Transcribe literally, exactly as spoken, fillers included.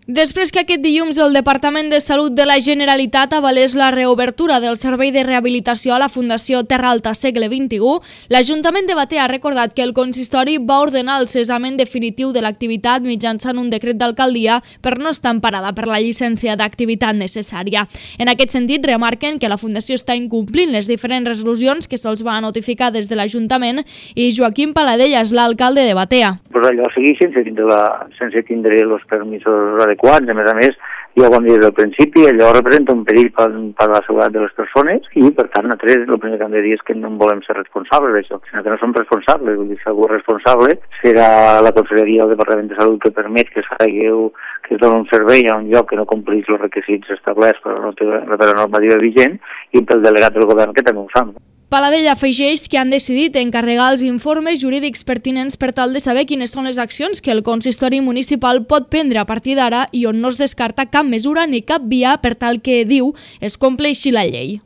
Després que aquest dilluns el Departament de Salut de la Generalitat avalés la reobertura del servei de rehabilitació a la Fundació Terra Alta Segle vint-i-u, l'Ajuntament de Batea ha recordat que el consistori va ordenar el cessament definitiu de l'activitat mitjançant un decret d'alcaldia per no estar emparada per la llicència d'activitat necessària. En aquest sentit, remarquen que la Fundació està incomplint les diferents resolucions que se'ls va notificar des de l'Ajuntament i Joaquim Paladella és l'alcalde de Batea. Pues allò segueix sense tindre, la, sense tindre els permisos adequats. A més a més, ja ho vam dir des del principi, allò representa un perill per, per la seguretat de les persones i, per tant, nosaltres el primer que hem de dir és que no en volem ser responsables d'això. Si nosaltres no som responsables, vull dir, si algú és responsable, serà la Conselleria del Departament de Salut que permet que es faci que es doni un servei a un lloc que no complís els requisits establerts per la normativa vigent i pel delegat del govern que també ho fa. Paladella afegeix que han decidit encarregar els informes jurídics pertinents per tal de saber quines són les accions que el consistori municipal pot prendre a partir d'ara i on no es descarta cap mesura ni cap via per tal que, diu, es compleixi la llei.